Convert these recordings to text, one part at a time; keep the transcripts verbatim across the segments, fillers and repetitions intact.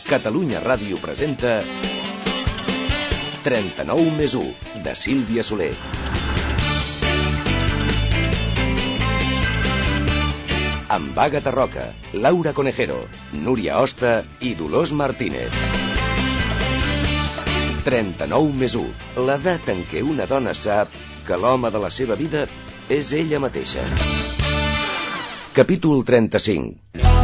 Catalunya Ràdio presenta trenta-nou més u, de Sílvia Soler. Amb Àgata Roca, Laura Conejero, Núria Hosta i Dolors Martínez. trenta-nou més u, l'edat en què una dona sap que l'home de la seva vida és ella mateixa. Capítol trenta-cinc.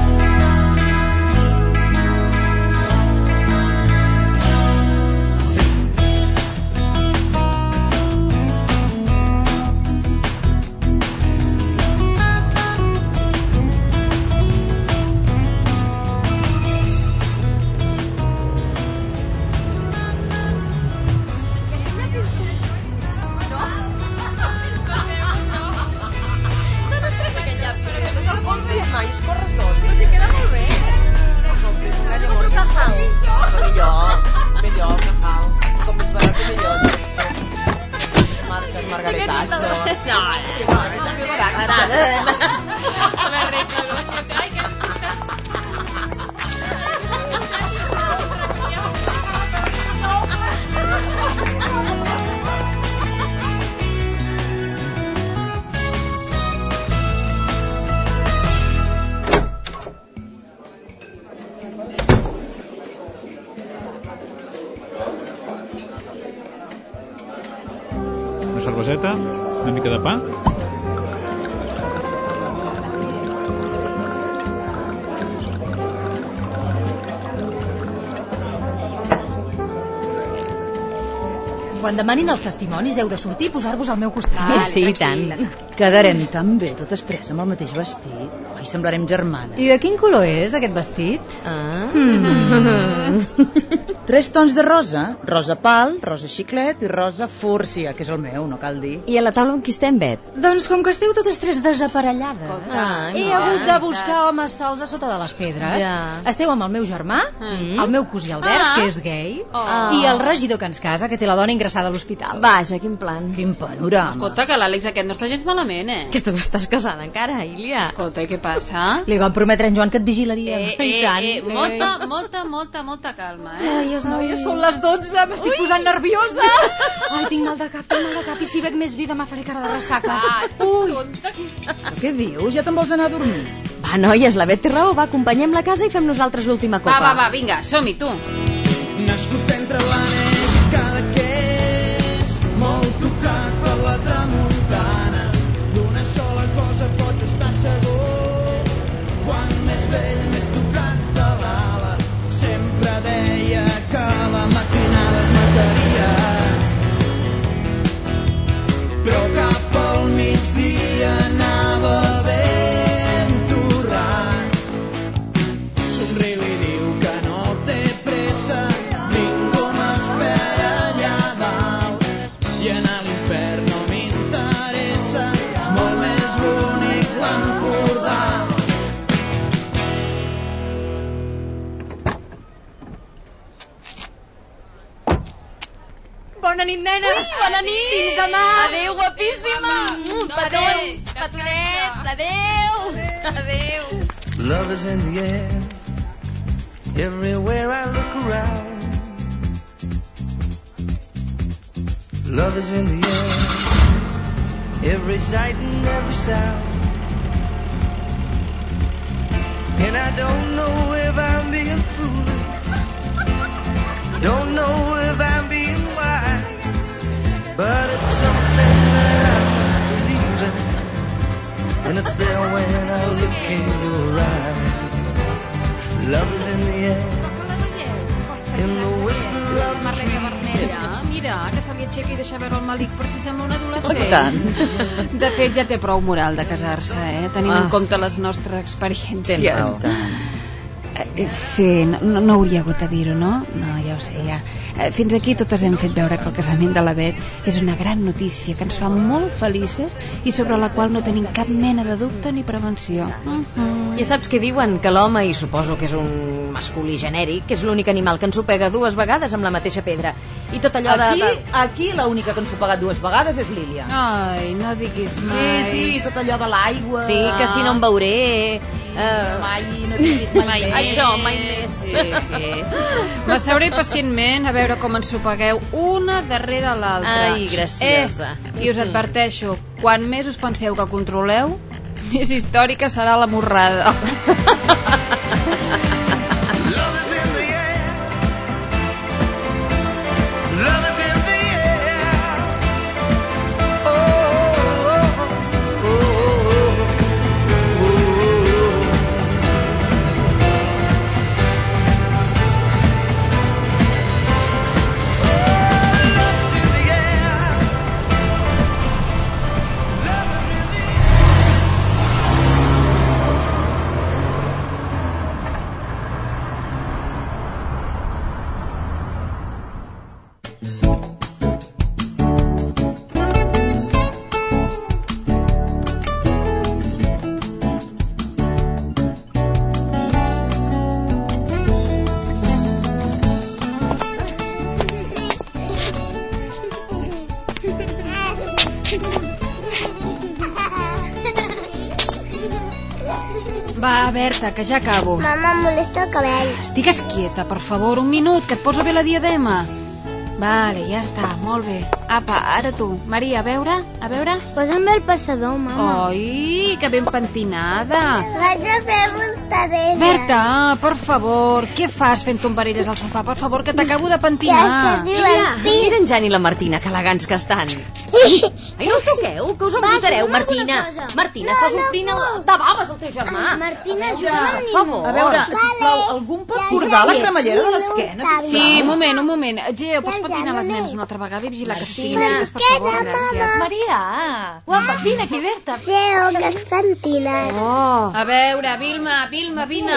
Una cerveseta, una mica de pa. Quan demanin els testimonis heu de sortir i posar-vos al meu costat. Vale, sí, i tant. Quedarem tan bé, totes tres, amb el mateix vestit. Ai, semblarem germanes. I de quin color és, aquest vestit? Ah. Mm. Tres tons de rosa. Rosa pal, rosa xiclet i rosa fúrcia, que és el meu, no cal dir. I a la taula on qui estem, Bet? Doncs com que esteu totes tres desaparellades, Ah, he no. hagut de buscar homes sols a sota de les pedres. Ja. Esteu amb el meu germà, Mm. el meu cosí Albert, Ah. que és gay, Oh. i el regidor que ens casa, que té la dona ingressada a l'hospital. Vaja, quin plan. Quin panorama. Escolta, que l'Àlex aquest no està gens malament, eh? Que tu estàs casada encara, Ilia. Escolta, i què passa? Li van prometre a en Joan que et vigilaria. Eh, eh, eh, molta, molta, molta, molta calma, eh? Noies, noies, són les dotze, m'estic posant nerviosa. Ai, tinc mal de cap, tinc mal de cap, i si bec més vi demà faré cara de ressaca. Ah, Ui. tonta. Però què dius? Ja te'n vols anar a dormir? Va, noies, la Bet té raó, va, acompanyem la casa i fem nosaltres l'última copa. Va, va, va, vinga, som-hi, tu. Nascut entre l'Anes i Cadaqués, molt tocat per la tramuntana. D'una sola cosa pots estar segur, quan més vell, més tocat de l'ala. Sempre deia que la matinada es mataria, però cap al migdia anava ben torrat. Somriu i diu que no té pressa, ningú m'espera allà dalt, i anar a l'infern no m'interessa, és molt més bonic l'Empordà. Bona nit, nenes! Bona nit! Fins demà! Adéu, guapíssima! Mm, Petons, dos, petonets, adéu! Adéu! Love is in the air, everywhere I look around. Love is in the air, every sight and every sound. And I don't know if I'm being foolish, don't know if I'm being wise, but it's something that I must believe in, and it's there when I look in your eyes. Love is in the air, in the whisper of the Marrega vermella, mira, que se li aixeca i deixa veure el malic, però si sembla un adolescent. Oh, tant. De fet, ja té prou moral de casar-se, eh? Tenint Ah. en compte les nostres experiències. Tens raó. Eh, Sí, no, no hauria hagut de dir-ho, no? No, ja ho sé, ja. Eh, Fins aquí totes hem fet veure que el casament de la Bet és una gran notícia que ens fa molt felices i sobre la qual no tenim cap mena de dubte ni prevenció. Uh-huh. Ja saps què diuen? Que l'home, i suposo que és un masculí genèric, és l'únic animal que ens ho pega dues vegades amb la mateixa pedra. I tot allò de... Aquí, de... aquí l'única que ens ho ha pagat dues vegades és l'Ília. Ai, no diguis mai. Sí, sí, tot allò de l'aigua. Sí, que si no em veuré... Eh... Mai, no diguis mai, Mai mai. més. això, mai més. Sí, sí. M'asseuré pacientment a veure com ens ho pagueu una darrere l'altra. Ai, graciosa. Eh, i us adverteixo, quan més us penseu que controleu, més històrica serà la morrada. Va, Berta, que ja acabo. Mama, em molesta el cabell. Estigues quieta, per favor, un minut, que et poso bé la diadema. Vale, ja està, molt bé. Apa, ara tu. Maria, a veure, a veure. Posa'm bé el passador, mama. Ai, que ben pentinada. Vaig a fer voltarelles. Berta, per favor, què fas fent tombarelles al sofà? Per favor, que t'acabo de pentinar. Ja està divertit. Mira, mira en Jan i la Martina, que elegants que estan. Ai, no us toqueu, que us embotareu, Martina. Martina, estàs omplint el de baves el teu germà. Martina, Per ajuda'm. favor. A veure, sisplau, algú em pot cordar la cremallera de l'esquena, sisplau? Sí, un moment, un moment. Geo, pots petinar les nenes una altra vegada i vigilar que estiguin netes, per favor, gràcies. Maria, guapa, vine aquí, Berta. Geo, que es pentinat. Oh. A veure, Vilma, Vilma, vine.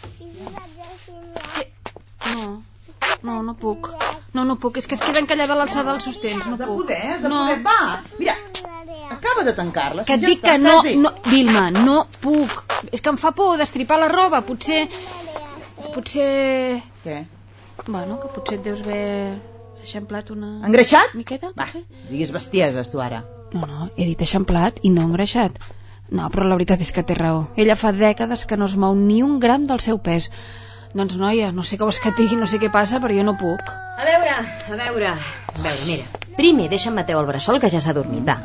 No, no, no puc. No, no puc, és que es queda encallada a l'alçada dels sostens, no Has de puc. poder, has de No. poder. Va, mira, acaba de tancar-la. Que et si ja dic està, que no, quasi. no, Vilma, no puc. És que em fa por destripar la roba, potser... Potser... Què? Bueno, que potser et deus haver eixamplat una... Engreixat? miqueta, Va, potser? diguis bestieses, tu, ara. No, no, he dit eixamplat i no engreixat. No, però la veritat és que té raó. Ella fa dècades que no es mou ni un gram del seu pes. Doncs, noia, no sé què vols que et digui, no sé què passa, però jo no puc. A veure, a veure, a veure, mira. Primer, deixa'm Mateu el bressol, que ja s'ha dormit, va.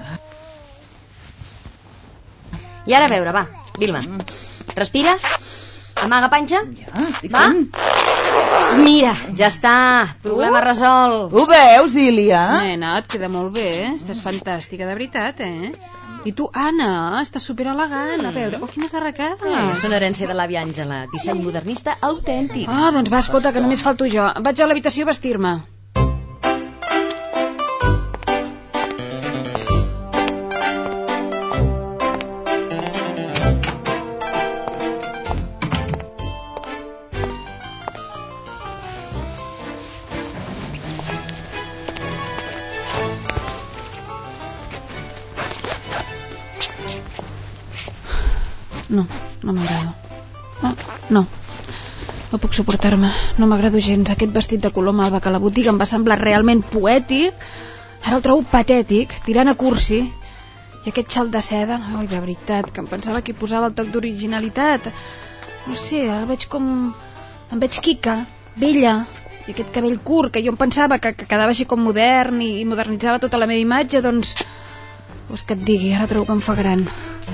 I ara a veure, va, Vilma. Respira. Amaga panxa. Ja, estic Va. fent. Mira, ja està. Problema resolt. Ho veus, Ilia? Nena, et queda molt bé, eh? Estàs fantàstica, de veritat, eh? I tu, Anna, estàs superelegant. A veure, oh, quines arracades. És una herència de l'àvia Àngela, disseny modernista autèntic. Ah, doncs va, escolta, que només falto jo. Vaig a l'habitació a vestir-me. No, no m'agrada. No, no. No puc suportar-me. No m'agrado gens. Aquest vestit de color malva que a la botiga em va semblar realment poètic, ara el trobo patètic, tirant a cursi. I aquest xal de seda, oi, de veritat, que em pensava que hi posava el toc d'originalitat. No sé, el veig com... Em veig quica, vella. I aquest cabell curt, que jo em pensava que, que quedava així com modern i, i modernitzava tota la meva imatge, doncs... Vols que et digui, ara trobo que em fa gran.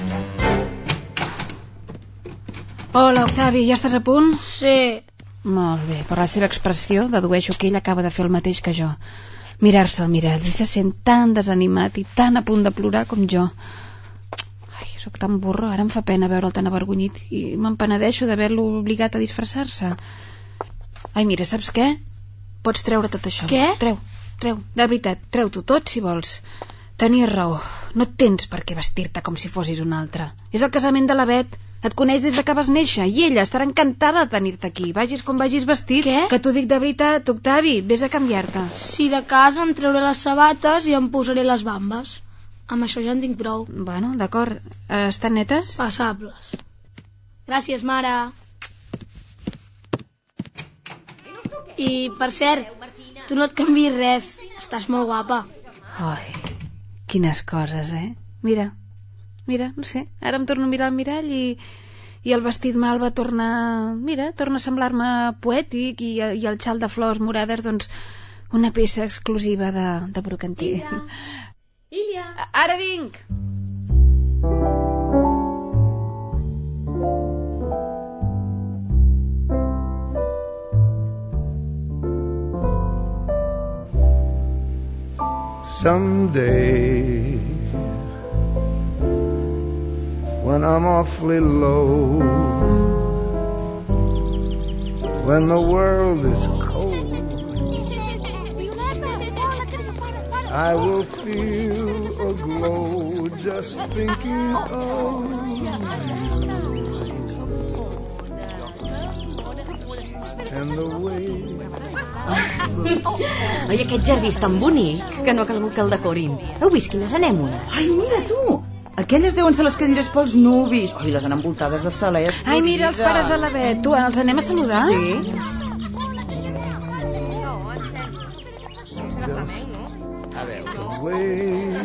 Hola, Octavi, ja estàs a punt? Sí. Molt bé, per la seva expressió dedueixo que ell acaba de fer el mateix que jo. Mirar-se al mirall, ell se sent tan desanimat i tan a punt de plorar com jo. Ai, sóc tan burro, ara em fa pena veure'l tan avergonyit i m'empenedeixo d'haver-lo obligat a disfressar-se. Ai, mira, saps què? Pots treure tot això. Què? Treu, treu, de veritat, treu-t'ho tot si vols. Tenies raó, no tens per què vestir-te com si fossis un altre. És el casament de la Bet. Et coneix des de que vas néixer i ella estarà encantada de tenir-te aquí. Vagis com vagis vestit. Què? Que t'ho dic de veritat, Octavi, vés a canviar-te. Si de casa em treuré les sabates i em posaré les bambes. Amb això ja en tinc prou. Bueno, d'acord. Eh, estan netes? Passables. Gràcies, mare. I, per cert, tu no et canviïs res. Estàs molt guapa. Ai, quines coses, eh? Mira, mira, no sé, ara em torno a mirar al mirall i, i el vestit malva torna, mira, torna a semblar-me poètic i, i el xal de flors morades, doncs, una peça exclusiva de, de brocanter. Illa! Illa! Ara vinc! Someday, when I'm awfully low, when the world is cold, I will feel a glow just thinking of you. And the way... Oi, aquest jardí és tan bonic que no ha calgut que el decorin. Heu vist quines anemones? Ai, mira tu! Aquelles deuen ser les cadires pels nuvis. Ai, les han envoltades de salers. Ai, mira, els pares de la Bet. Tu, els anem a saludar? Sí. A veure...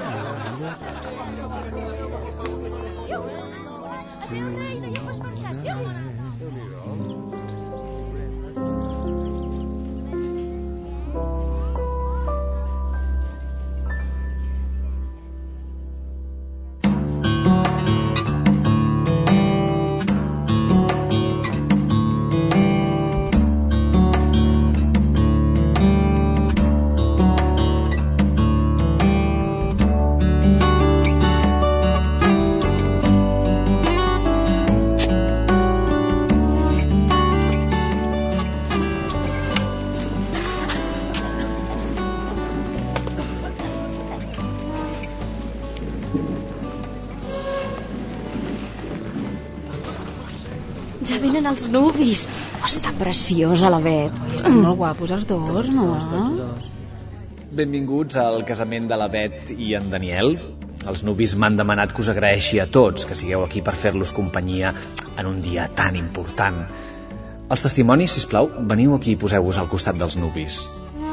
Ja venen els nuvis. Oh, està preciosa la Bet. Estan molt guapos els dos, no? Benvinguts al casament de la Bet i en Daniel. Els nuvis m'han demanat que us agraeixi a tots que sigueu aquí per fer-los companyia en un dia tan important. Els testimonis, sisplau, veniu aquí i poseu-vos al costat dels nuvis.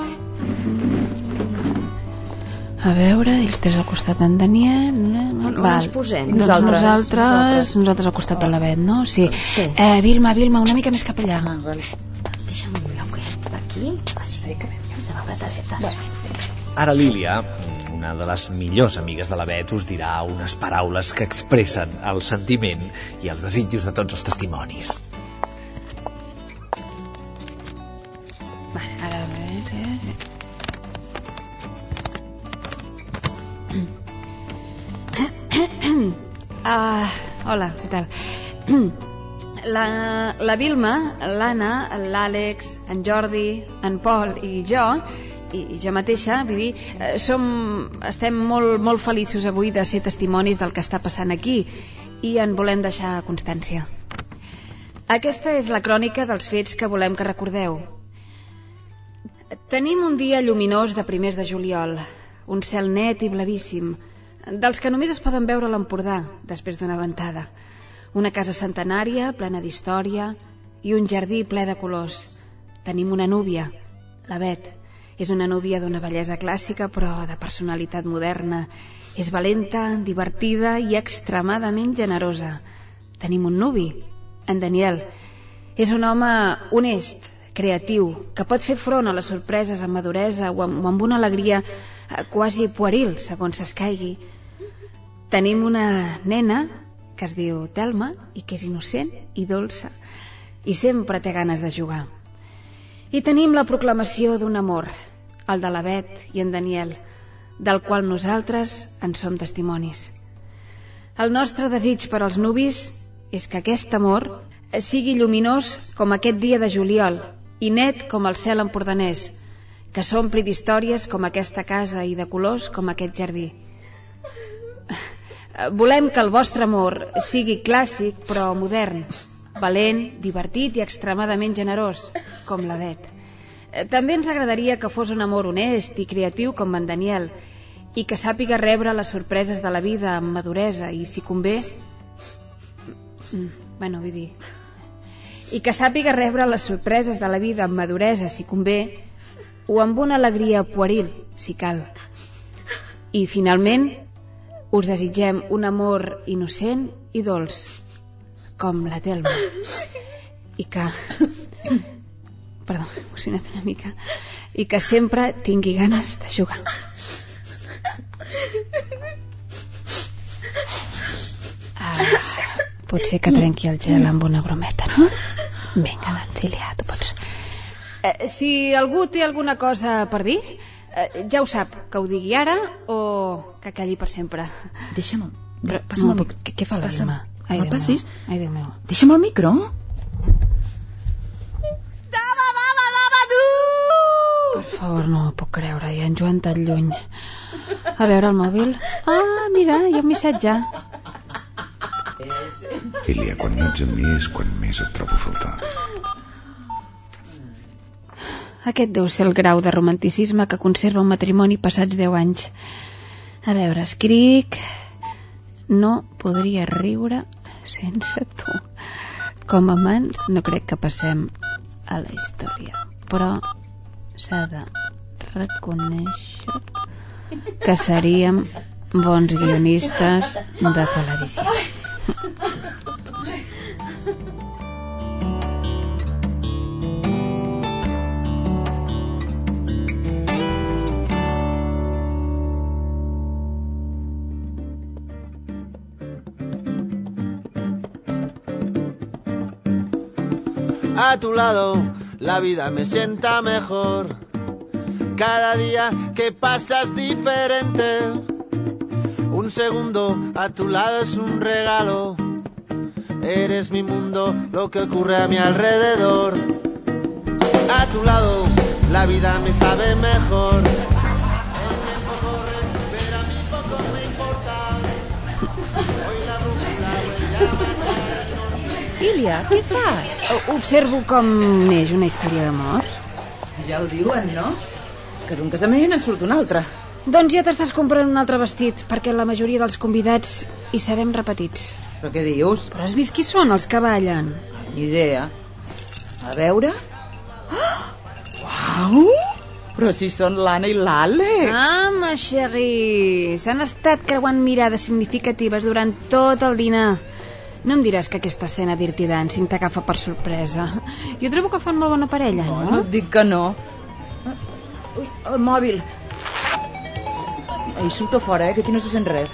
A veure, ells tres al costat d'en Daniel. On, on ens posem? Doncs Nosaltres, nosaltres, nosaltres. nosaltres al costat de la Bet, no? Sí. Sí. Eh, Vilma, Vilma, una mica més cap allà. Ah, vale. Deixa'm un lloc aquí. Així que ens demà patatetes. Ara Lília, una de les millors amigues de la Bet, us dirà unes paraules que expressen el sentiment i els desitjos de tots els testimonis. Vale, ara ves, eh? Ah, hola, què tal? La, la Vilma, l'Anna, l'Àlex, en Jordi, en Pol i jo, i jo mateixa, vull dir, eh, som, estem molt, molt feliços avui de ser testimonis del que està passant aquí i en volem deixar constància. Aquesta és la crònica dels fets que volem que recordeu. Tenim un dia lluminós de primers de juliol, un cel net i blavíssim, dels que només es poden veure a l'Empordà després d'una ventada. Una casa centenària, plena d'història, i un jardí ple de colors. Tenim una núvia, la Bet. És una núvia d'una bellesa clàssica, però de personalitat moderna. És valenta, divertida i extremadament generosa. Tenim un nuvi, en Daniel. És un home honest, creatiu, que pot fer front a les sorpreses amb maduresa o amb, o amb una alegria quasi pueril, segons s'escaigui. Tenim una nena que es diu Telma i que és innocent i dolça i sempre té ganes de jugar. I tenim la proclamació d'un amor, el de la Bet i en Daniel, del qual nosaltres en som testimonis. El nostre desig per als nuvis és que aquest amor sigui lluminós com aquest dia de juliol i net com el cel empordanès, que s'ompli d'històries com aquesta casa i de colors com aquest jardí. Volem que el vostre amor sigui clàssic però modern, valent, divertit i extremadament generós, com la Bet. També ens agradaria que fos un amor honest i creatiu com en Daniel i que sàpiga rebre les sorpreses de la vida amb maduresa i, si convé... Bueno, vull dir... I que sàpiga rebre les sorpreses de la vida amb maduresa, si convé, o amb una alegria pueril, si cal. I, finalment, us desitgem un amor innocent i dolç, com la Telma i que... Perdó, m'he emocionat una mica. I que sempre tingui ganes de jugar. Ah, potser que trenqui el gel amb una brometa, no? Vinga, doncs, Ilia, tu pots. Eh, si algú té alguna cosa per dir, eh, ja ho sap, que ho digui ara o que calli per sempre. Deixa'm, Però, passa'm no, el micro. Què, què fa la Passa'm. Gemma? Ai, No Déu passis. meu. Ai, Déu meu. Deixa'm el micro. Per favor, no ho puc creure, i en Joan tan lluny. A veure el mòbil. Ah, mira, hi ha un missatge. Ilia, quan no ets amb mi és quan més et trobo a faltar. Aquest deu ser el grau de romanticisme que conserva un matrimoni passats deu anys. A veure, escric... No podria riure sense tu. Com a amants no crec que passem a la història, però s'ha de reconèixer que seríem bons guionistes de televisió. A tu lado la vida me sienta mejor. Cada día que pasa es diferente. Un segundo a tu lado es un regalo. Eres mi mundo, lo que ocurre a mi alrededor. A tu lado la vida me sabe mejor. El tiempo corre, pero a mí poco me importa. Hoy la brújula huella marcar. Ilia, què fas? Observo com neix una història d'amor. Ja ho diuen, no? Que d'un casament en surt un altre. Doncs ja t'estàs comprant un altre vestit, perquè la majoria dels convidats hi serem repetits. Però què dius? Però has vist qui són els que ballen? Ni idea. A veure... Oh! Uau! Però si són l'Anna i l'Àlex. Ah, ma chérie, s'han estat creuant mirades significatives durant tot el dinar. No em diràs que aquesta escena Dirty Dancing t'agafa per sorpresa. Jo trobo que fan molt bona parella, no? No, no et dic que no. Ui, el mòbil. Ai, surto fora, eh, que aquí no se sent res.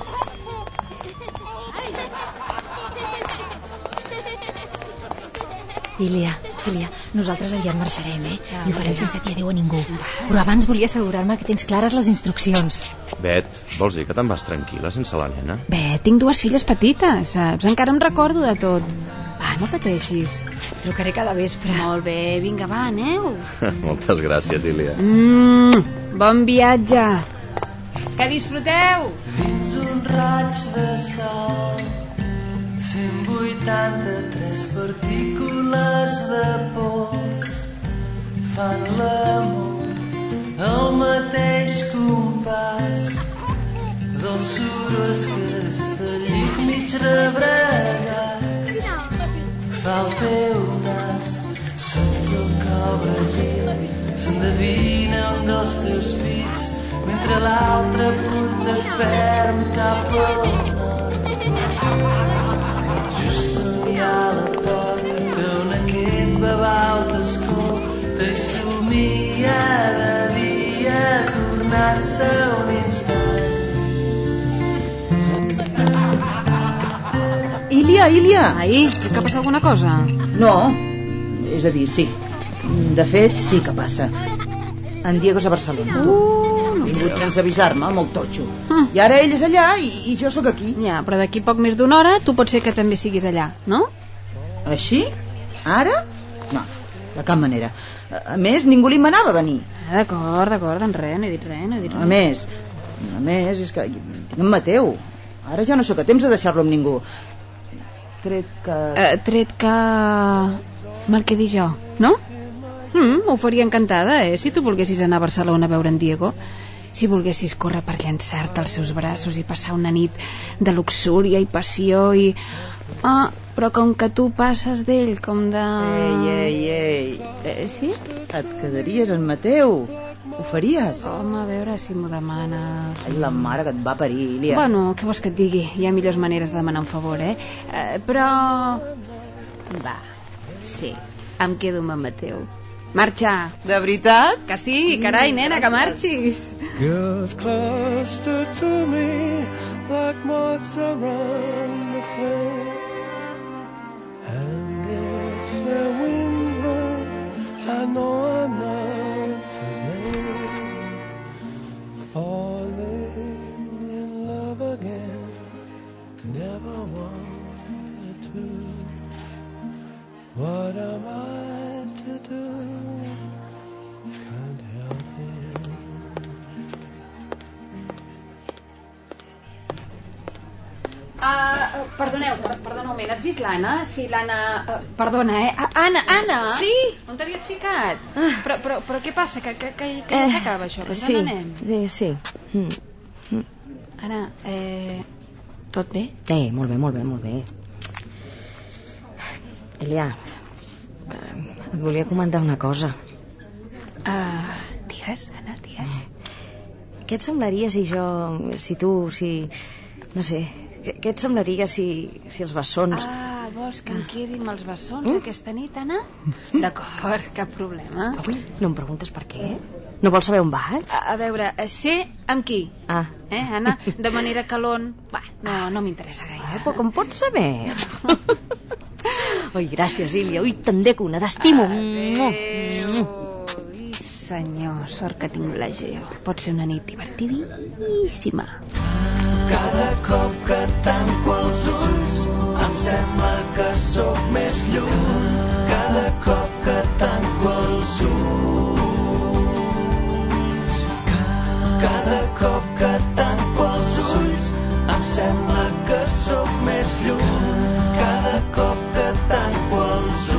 Ilia, Ilia, nosaltres aviat marxarem, eh? I ho farem sense dir adéu a ningú. Però abans volia assegurar-me que tens clares les instruccions. Bet, vols dir que te'n vas tranquil·la sense la nena? Bé, tinc dues filles petites, saps? Encara em recordo de tot. Va, no pateixis. Trucaré cada vespre. Molt bé, vinga, va, aneu. Moltes gràcies, Ilia. Mm, bon viatge. Que disfruteu. Dins un raig de sol, cent vuitanta-tres partícules de pols fan l'amor al mateix compàs dels sorolls que del llit mig rebregat fa el teu nas sota el cobre llit s'endevina un dels teus pits mentre l'altre punta ferm cap al nord. Just on hi ha la porta on aquest babau t'escolta i somia de dia tornar-se un instant. Ilia, Ilia! Ai, que passa alguna cosa? No, és a dir, sí. De fet, sí que passa. En Diego és a Barcelona. Uh, Ha vingut sense avisar-me, molt totxo. Mm. I ara ell és allà i, i jo sóc aquí. Ja, però d'aquí poc més d'una hora tu pot ser que també siguis allà, no? Així? Ara? No, de cap manera. A més, ningú li manava venir. Ah, d'acord, d'acord, doncs res, no he dit res, no he dit res. A més, a més, és que tinc en Mateu. Ara ja no sóc a temps de deixar-lo amb ningú. Tret que... Uh, tret que... Mal que dir jo, no? Mm, ho faria encantada, eh, si tu volguessis anar a Barcelona a veure en Diego. Si volguessis córrer per llançar-te als seus braços i passar una nit de luxúria i passió i... Ah, però com que tu passes d'ell com de... Ei, ei, ei. Eh, sí? Et quedaries en Mateu. Ho faries? Home, a veure si m'ho demanes. Ai, la mare que et va parir, Ilia. Bueno, què vols que et digui? Hi ha millors maneres de demanar un favor, eh? eh però... Va, sí, em quedo amb en Mateu. Marxa! De veritat? Que sí, carai, nena, que marxis. Girls cluster to me like moths around the flame. And if their wings burn, I know I'm not to blame. Falling in love again, never wanted to. What am I to do? Can't help it. Uh, perdoneu, per, perdona un moment, has vist l'Anna? Sí, l'Anna... Uh, perdona, eh? Uh, Anna, Anna! Sí? On t'havies ficat? Ah. Però, però, però què passa? Que, que, que, que ja Eh, s'acaba això? Sí, On anem? sí, sí. Mm. Mm. Anna, eh... tot bé? Eh, molt bé, molt bé, molt bé. Elia, eh, et volia comentar una cosa. Uh, digues, Anna, digues. Què et semblaria si jo... si tu, si... no sé... Què, què et semblaria si, si els bessons... Ah, vols que em quedi amb els bessons mm? aquesta nit, Anna? D'acord, cap problema. Avui no em preguntes per què? No vols saber on vaig? A, a veure, sé amb qui. Ah. Eh, Anna? De manera que l'on... Va, no, no m'interessa gaire. Ah, però com pots saber? Ui, gràcies, Ilia. Ui, tant de cuna, t'estimo. Adéu. Ui, senyor, sort que tinc la Geo. Pot ser una nit divertidíssima. Cada cop que tanco els ulls em sembla que sóc més lluny. Cada cop que tanco els ulls. Cada cop que tanco els ulls em sembla que sóc més lluny. Cada cop que tanco els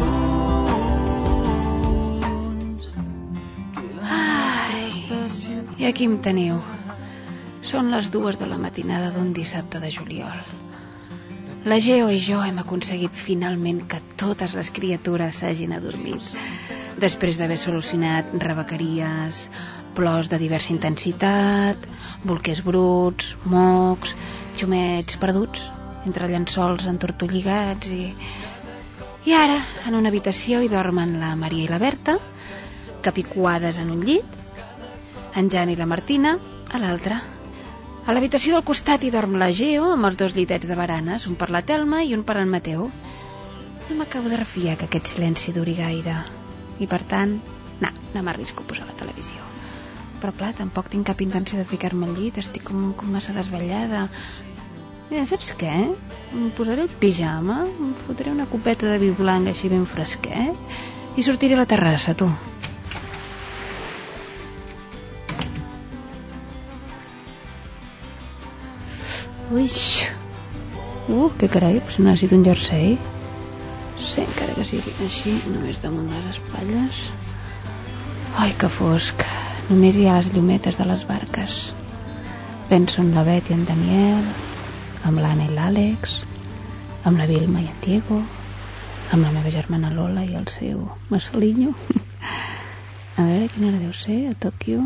ulls. Ai, i aquí em teniu. Són les dues de la matinada d'un dissabte de juliol. La Geo i jo hem aconseguit finalment que totes les criatures s'hagin adormit, després d'haver solucionat rebequeries, plors de diversa intensitat, bolquers bruts, mocs, xumets perduts, entre llençols entortolligats i... I ara, en una habitació hi dormen la Maria i la Berta, capicuades en un llit, en Jan i la Martina a l'altre. A l'habitació del costat hi dorm la Geo amb els dos llitets de baranes, un per la Telma i un per en Mateu. No m'acabo de refiar que aquest silenci duri gaire. I per tant, no, no m'arrisco a posar la televisió. Però clar, tampoc tinc cap intenció de ficar-me al llit, estic com, com massa desvetllada. Mira, saps què? Em posaré el pijama, em fotré una copeta de vi blanc així ben fresquet i sortiré a la terrassa, tu. Ui, uh, que carai, pues necessito un jersei. Sí, encara que sigui així, només damunt les espatlles. Ai, que fosc. Només hi ha les llumetes de les barques. Penso en la Bet i en Daniel, amb l'Anna i l'Àlex, amb la Vilma i en Diego, amb la meva germana Lola i el seu Marcelinho. A veure quina hora deu ser a Tòquio.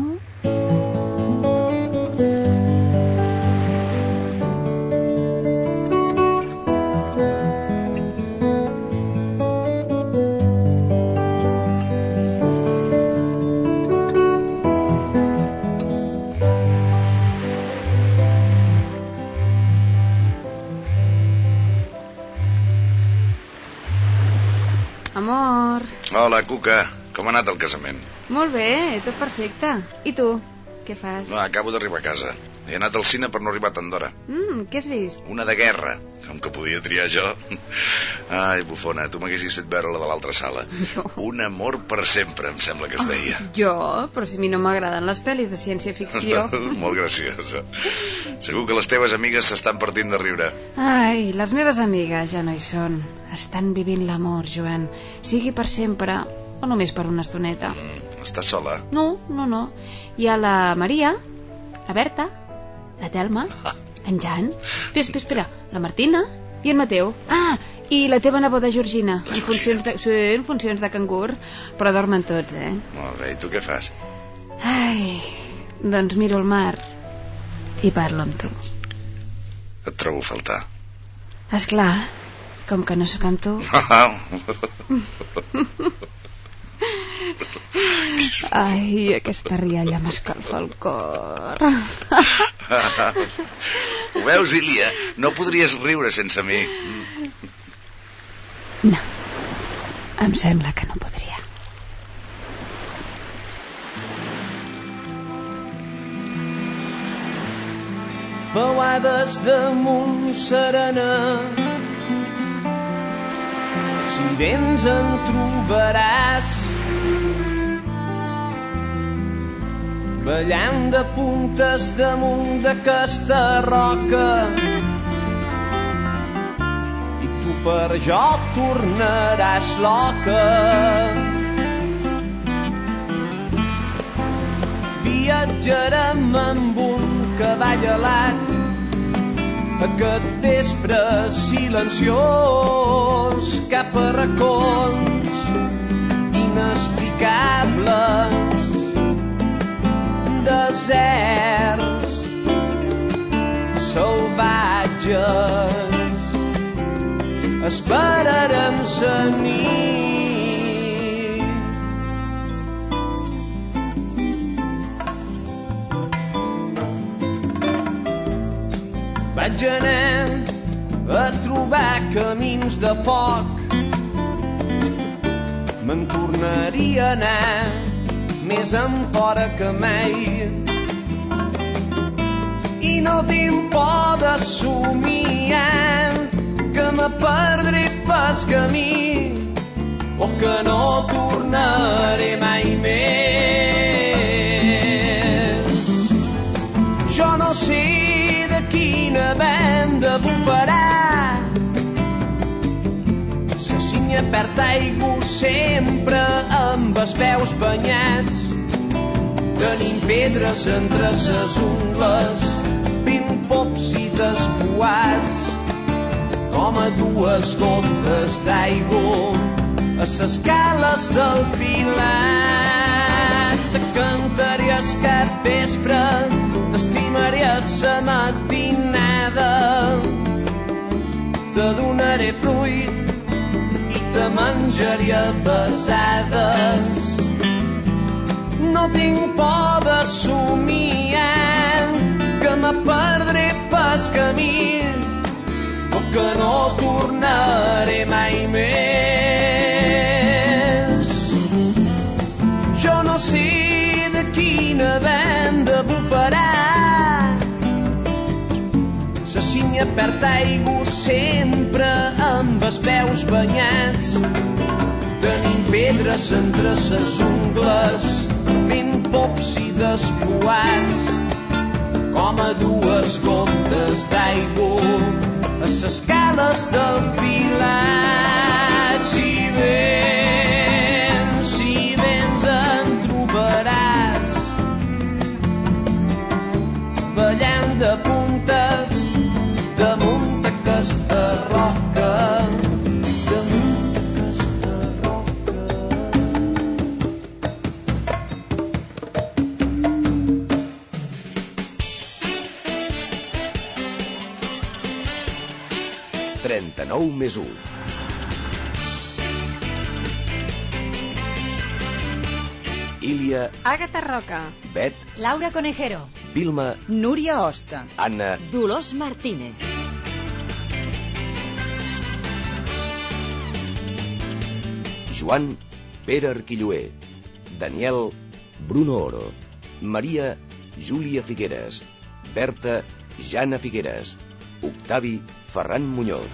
Amor. Hola, Cuca. Com ha anat el casament? Molt bé, tot perfecte. I tu, què fas? No, acabo d'arribar a casa. He anat al cine per no arribar tan d'hora. Mm, què has vist? Una de guerra, com que podia triar jo. Ai, bufona, tu m'haguessis fet veure la de l'altra sala. Jo? Un amor per sempre, em sembla que es deia. Oh, jo? Però si a mi no m'agraden les pel·lis de ciència-ficció. Molt graciosa. Segur que les teves amigues s'estan partint de riure. Ai, les meves amigues ja no hi són. Estan vivint l'amor, Joan. Sigui per sempre o només per una estoneta. Mm, estàs sola? No, no, no. Hi ha la Maria, la Berta, la Telma, en Jan, espera, espera, espera, la Martina i en Mateu. Ah, i la teva neboda Georgina, en funcions de, sí, en funcions de cangur, però dormen tots, eh? Molt bé, i tu què fas? Ai, Ai, doncs miro el mar i parlo amb tu. Et trobo a faltar. Esclar, com que no sóc amb tu. Ai, aquesta rialla m'escalfa el cor. Ho veus, Ilia? No podries riure sense mi. No, em sembla que no podria. Pelades damunt serena, si vens em trobaràs ballant de puntes damunt d'aquesta roca, i tu per jo tornaràs loca. Viatjarem amb un cavall alat aquest vespre silenciós cap a racons inexplicables, deserts salvatges. Esperarem la nit. Vaig anar a trobar camins de foc, me'n tornaria a anar més enfora que mai, i no tinc por de somiar que me perdré pas camí o que no tornaré mai més. Jo no sé quina banda bufarà, la sínia perd aigua sempre amb els peus banyats. Tenim pedres entre ses ungles, ben pops i despoats, com a dues gotes d'aigua a ses cales del Pilar. Te cantaré el cap vespre, t'estimaré a sa matinada, te donaré fruit i te menjaré a besades. No tinc por de somiar que me perdré pas camí o que no tornaré mai més. Jo no sé de quina banda bufarà, la sínia perd aigua sempre amb els peus banyats. Tenim pedres entre ses ungles, ben pops i despoats, com a dues gotes d'aigua a ses cales del Pilar. Si vens, si vens em trobaràs ballant de puntes damunt d'aquesta roca, damunt d'aquesta roca. trenta-nou més u. Ilia, Àgata Roca, Bet, Laura Conejero, Vilma, Núria Hosta, Anna, Dolors Martínez. Joan, Pere Arquilloé, Daniel, Bruno Oro, Maria, Júlia Figueres, Berta, Jana Figueres, Octavi, Ferran Muñoz.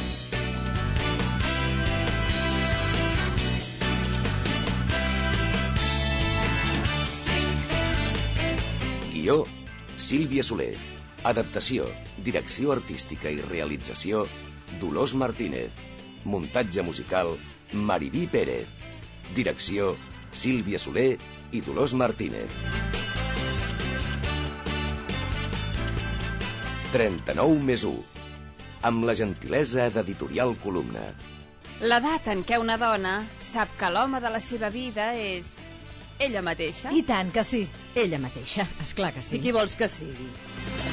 Guió, Sílvia Soler. Adaptació, direcció artística i realització, Dolors Martínez. Muntatge musical, Mariví Pérez. Direcció, Sílvia Soler i Dolors Martínez. trenta-nou més u. Amb la gentilesa d'Editorial Columna. L'edat en què una dona sap que l'home de la seva vida és Ella mateixa? I tant que sí, ella mateixa, esclar que sí. I qui vols que sigui?